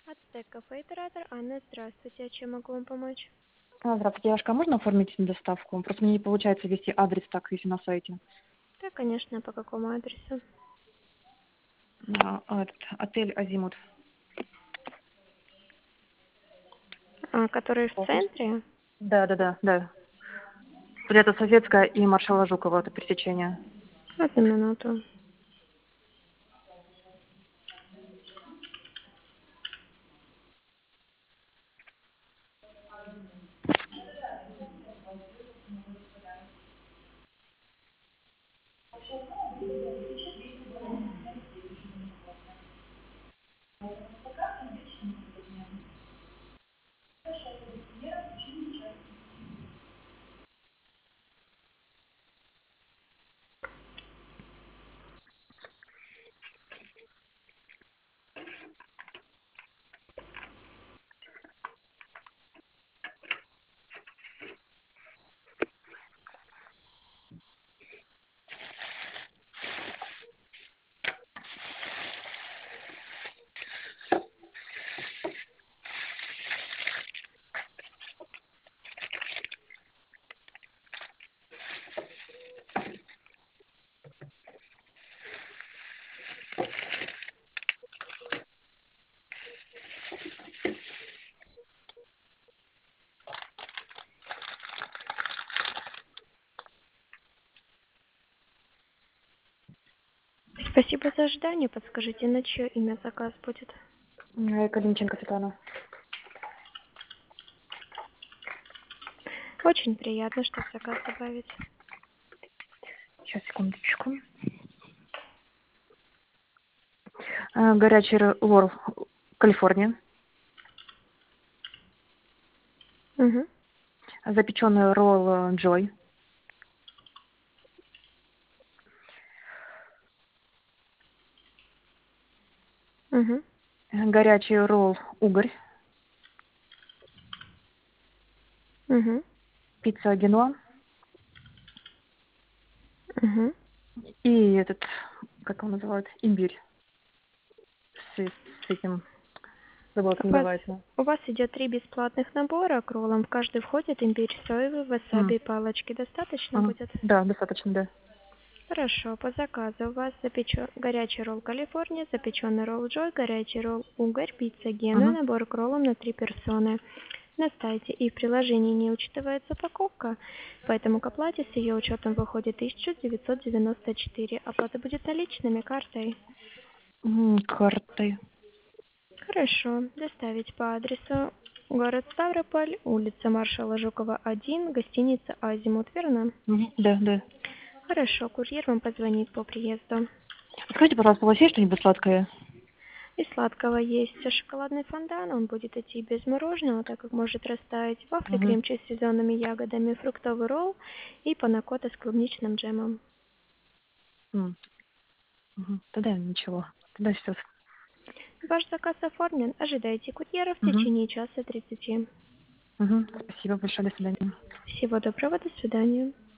Ацтек кафе, оператор Анна, здравствуйте. Чем могу вам помочь? Здравствуйте, Яшка, а можно оформить доставку? Просто мне не получается ввести адрес так, если на сайте. Да, конечно, по какому адресу? Отель Азимут. Который в центре? Да. Это Советская и маршала Жукова, это пересечение. Одну минуту. Спасибо за ожидание. Подскажите, на чье имя заказ будет? Калинченко Светлана. Очень приятно, что в заказ добавить. Сейчас, секундочку. Горячий лор, Калифорния. Угу. Запеченный ролл Джой. Угу. Горячий ролл Угорь. Угу. Пицца Генуа. Угу. И как его называют, имбирь. С этим, забыла, как называется. У вас идет 3 бесплатных набора к роллам. В каждый входит имбирь соевый, васаби и палочки. Достаточно будет? Да, достаточно, да. Хорошо, по заказу у вас горячий ролл Калифорния, запеченный ролл Джой, горячий ролл Угорь, пицца Генуа, набор к роллам на 3 персоны. На сайте и в приложении не учитывается упаковка, поэтому к оплате с ее учетом выходит 1994. Оплата будет наличными, картой. Картой. Хорошо, доставить по адресу город Ставрополь, улица Маршала Жукова, 1, гостиница «Азимут», верно? Да. Хорошо, курьер вам позвонит по приезду. Скажите, пожалуйста, у вас есть что-нибудь сладкое? Из сладкого есть шоколадный фондан, он будет идти без мороженого, так как может растаять. Вафли крем-чиз с сезонными ягодами, фруктовый ролл и панакота с клубничным джемом. Тогда ничего. Тогда сейчас. Ваш заказ оформлен. Ожидайте курьера в течение часа 30. Спасибо большое. До свидания. Всего доброго, до свидания.